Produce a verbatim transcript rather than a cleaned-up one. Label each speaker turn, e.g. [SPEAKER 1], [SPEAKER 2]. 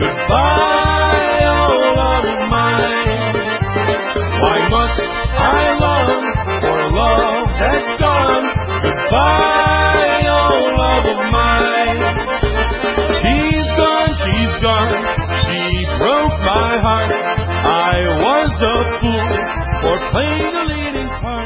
[SPEAKER 1] Goodbye, oh love of mine. Why must I long for a love that's gone? Goodbye, oh love of mine. She's gone, she's gone, she broke my heart. I was a fool for playing a leading part.